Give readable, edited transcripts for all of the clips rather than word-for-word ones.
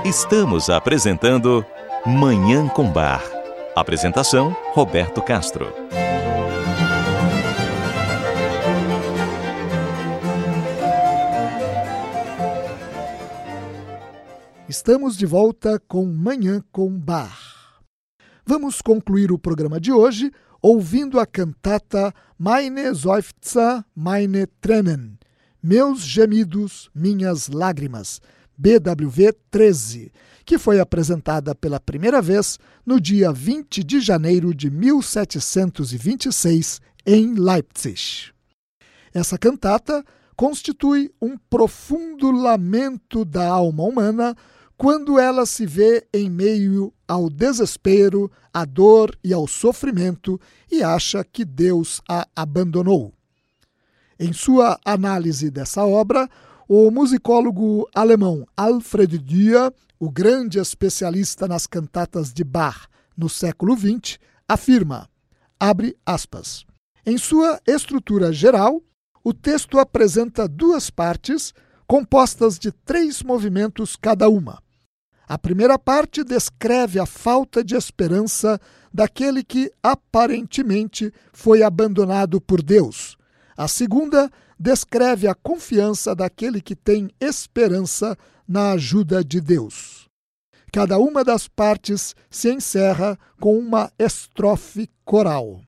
Estamos apresentando Manhã com Bar. Apresentação, Roberto Castro. Estamos de volta com Manhã com Bar. Vamos concluir o programa de hoje ouvindo a cantata Meine Seufzer, meine Tränen, Meus Gemidos, Minhas Lágrimas, BWV 13, que foi apresentada pela primeira vez no dia 20 de janeiro de 1726 em Leipzig. Essa cantata constitui um profundo lamento da alma humana quando ela se vê em meio ao desespero, à dor e ao sofrimento e acha que Deus a abandonou. Em sua análise dessa obra, o musicólogo alemão Alfred Dürer, o grande especialista nas cantatas de Bach no século XX, afirma, abre aspas, em sua estrutura geral, o texto apresenta duas partes compostas de 3 movimentos cada uma. A primeira parte descreve a falta de esperança daquele que aparentemente foi abandonado por Deus. A segunda descreve a confiança daquele que tem esperança na ajuda de Deus. Cada uma das partes se encerra com uma estrofe coral.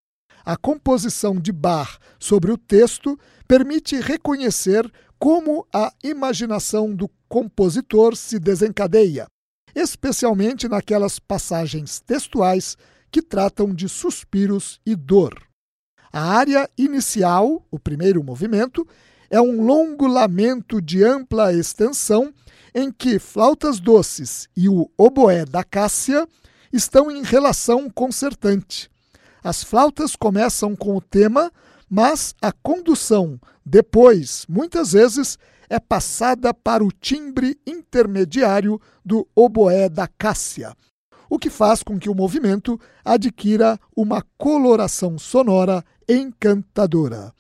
A composição de Bach sobre o texto permite reconhecer como a imaginação do compositor se desencadeia, especialmente naquelas passagens textuais que tratam de suspiros e dor. A área inicial, o primeiro movimento, é um longo lamento de ampla extensão em que flautas doces e o oboé da Cássia estão em relação concertante. As flautas começam com o tema, mas a condução, depois, muitas vezes, é passada para o timbre intermediário do oboé da Cássia, o que faz com que o movimento adquira uma coloração sonora encantadora.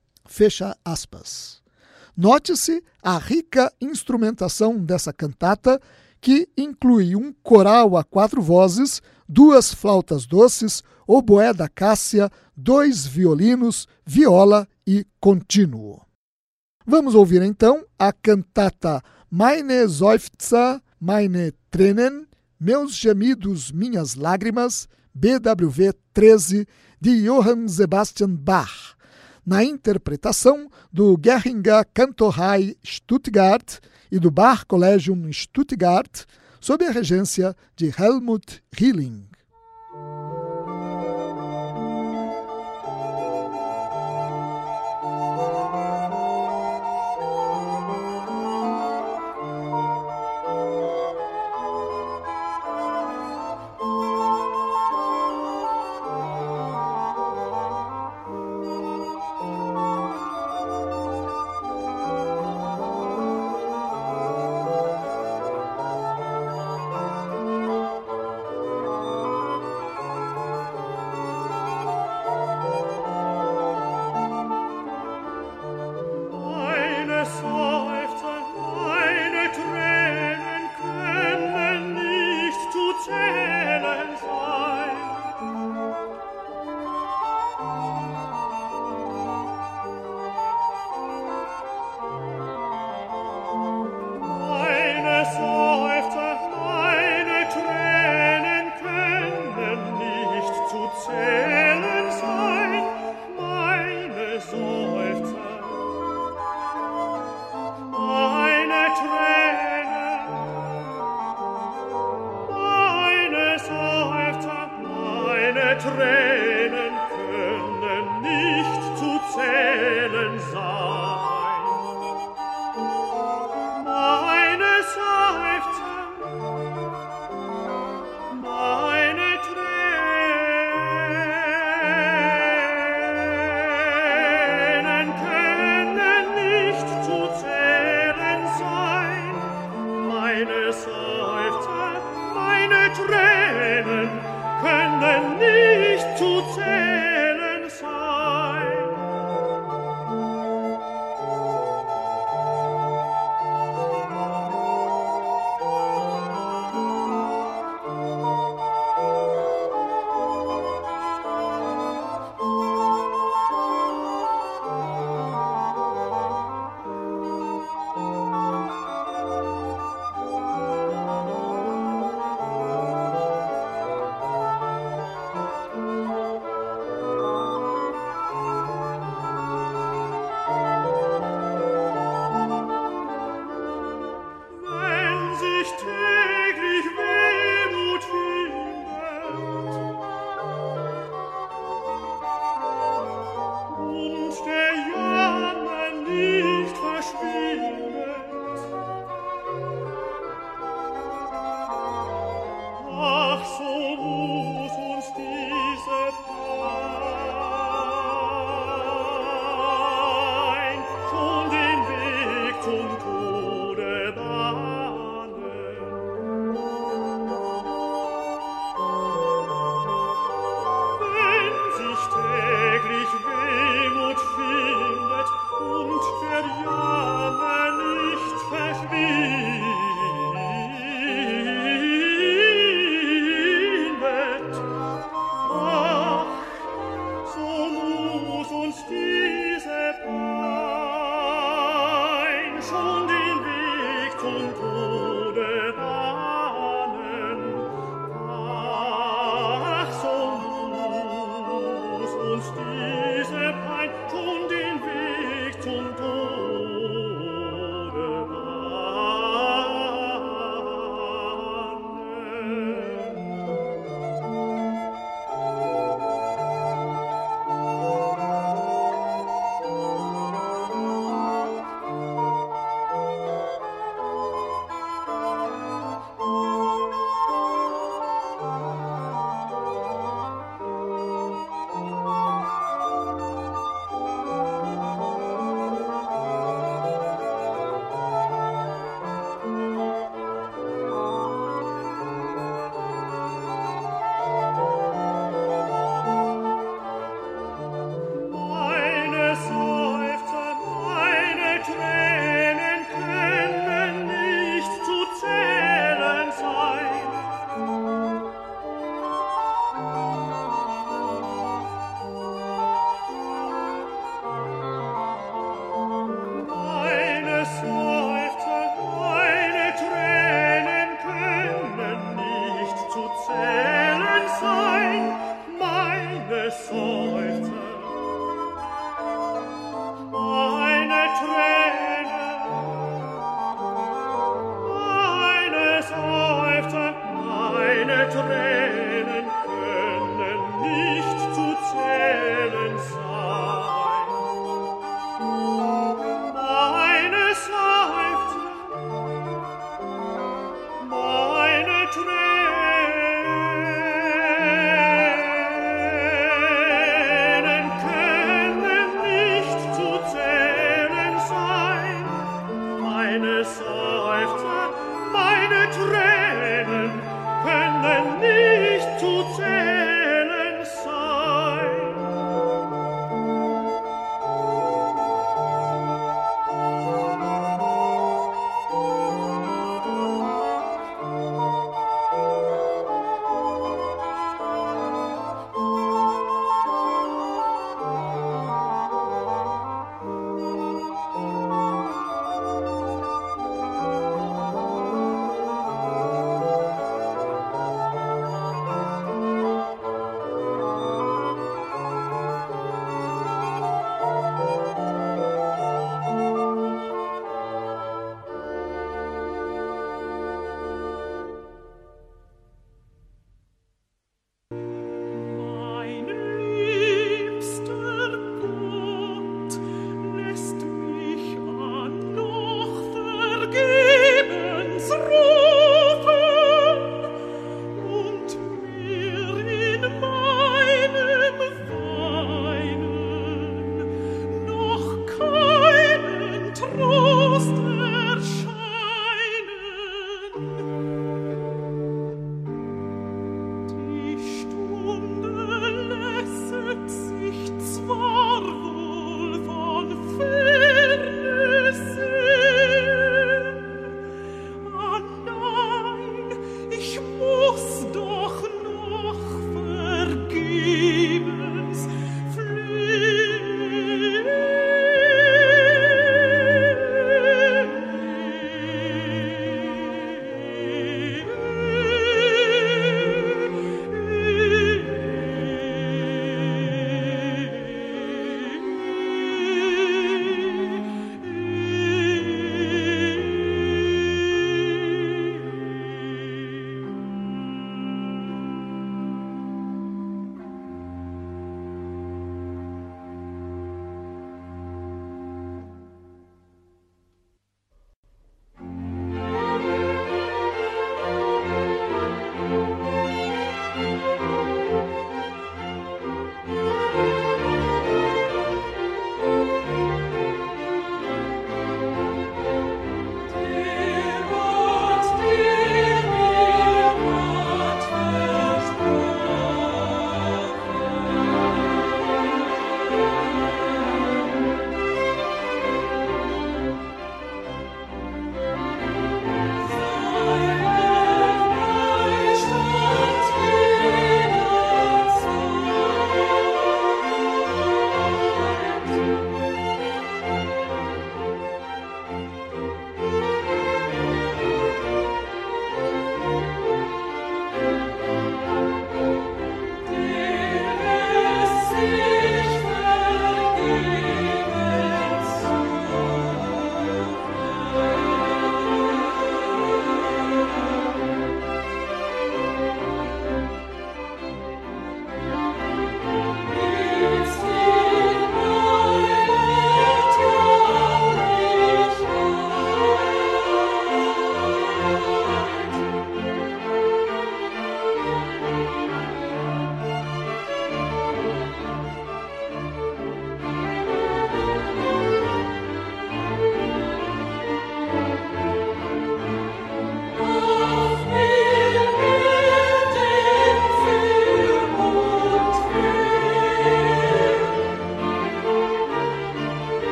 Fecha aspas. Note-se a rica instrumentação dessa cantata, que inclui um coral a 4 vozes, 2 flautas doces, oboé da Cássia, 2 violinos, viola e contínuo. Vamos ouvir então a cantata Meine Seufzer, meine Tränen, Meus Gemidos, Minhas Lágrimas, BWV 13, de Johann Sebastian Bach, na interpretação do Geringer Kantorei Stuttgart e do Bach Collegium Stuttgart, sob a regência de Helmut Rilling.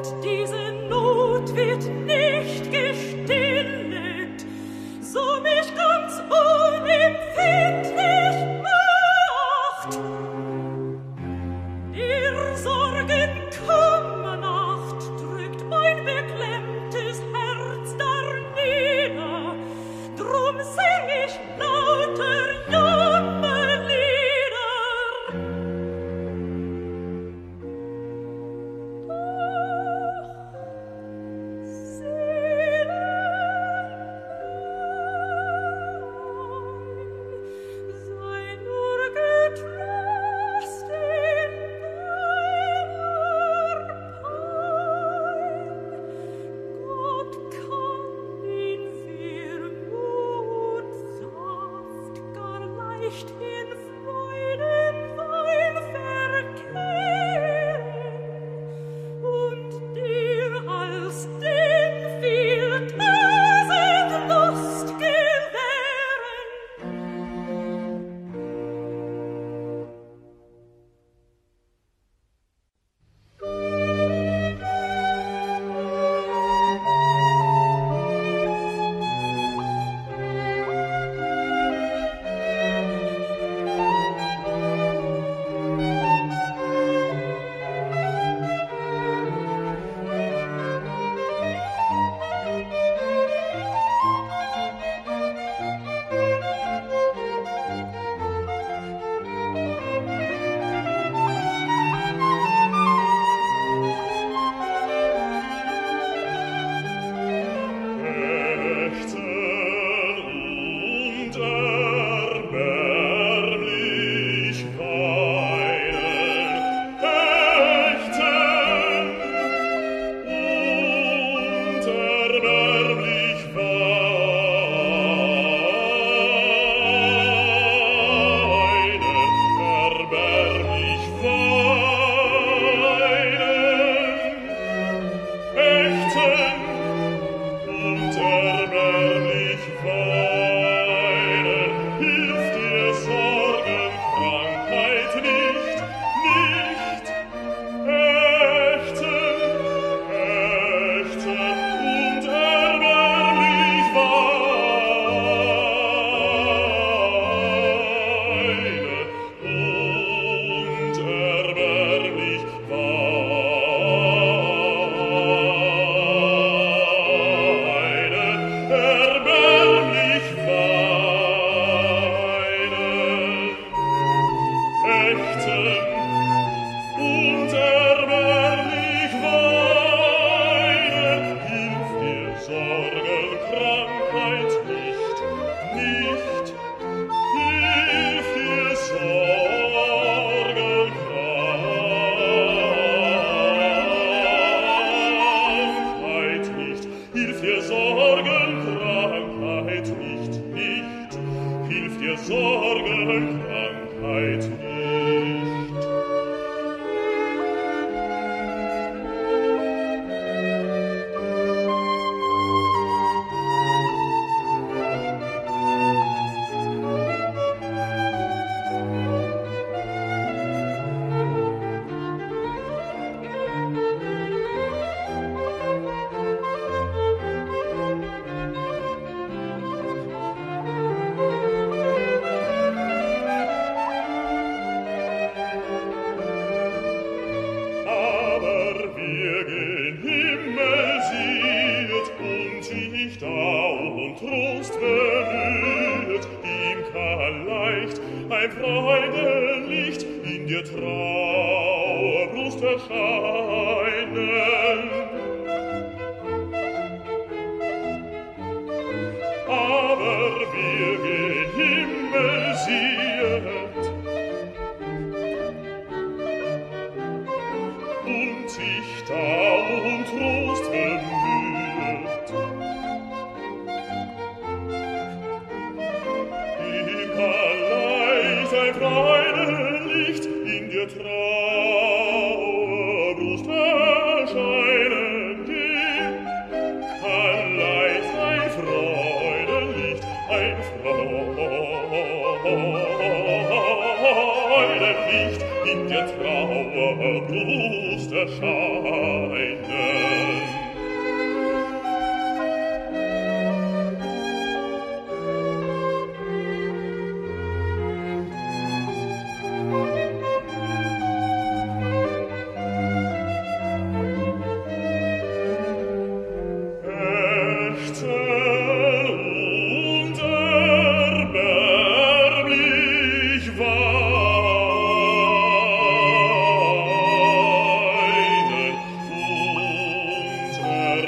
In der Trauer Brust erscheinen.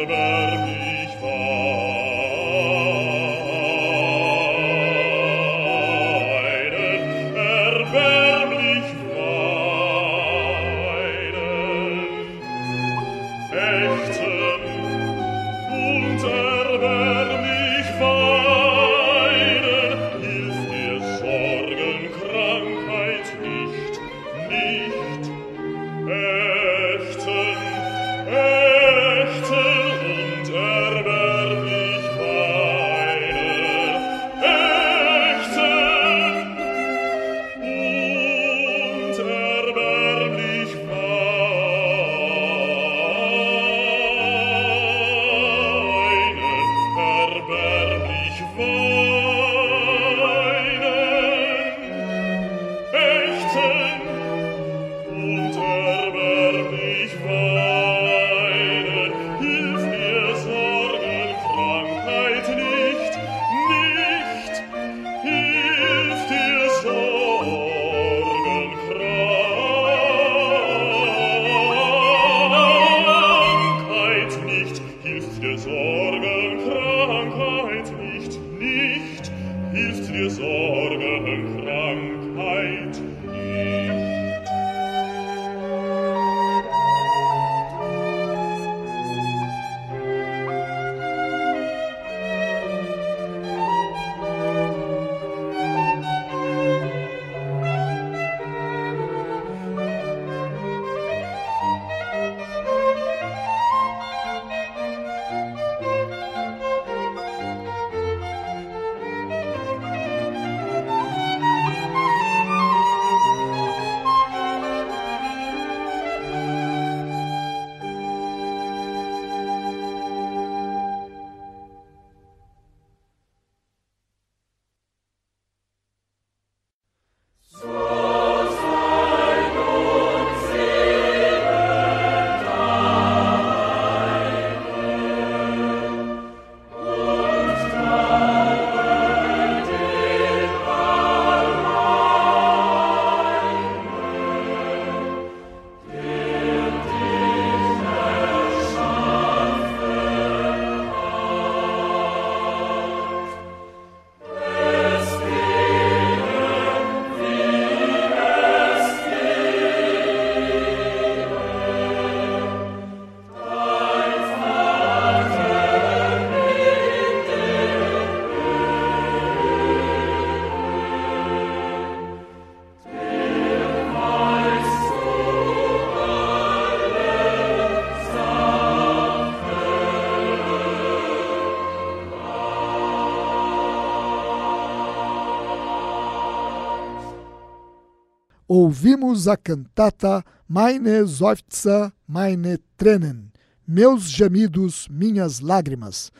Ouvimos a cantata Meine Seufzer, meine Tränen, Meus Gemidos, Minhas Lágrimas,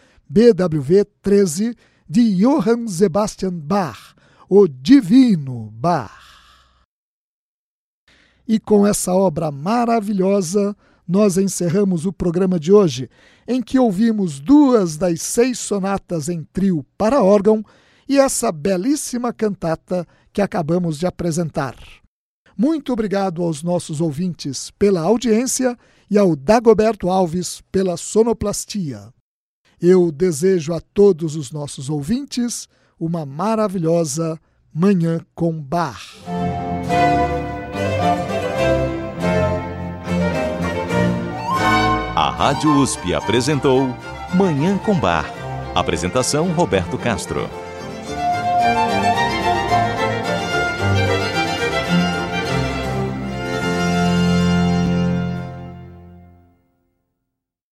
BWV 13, de Johann Sebastian Bach, o Divino Bach. E com essa obra maravilhosa, nós encerramos o programa de hoje, em que ouvimos 2 das 6 sonatas em trio para órgão e essa belíssima cantata que acabamos de apresentar. Muito obrigado aos nossos ouvintes pela audiência e ao Dagoberto Alves pela sonoplastia. Eu desejo a todos os nossos ouvintes uma maravilhosa Manhã com Bach. A Rádio USP apresentou Manhã com Bach. Apresentação Roberto Castro.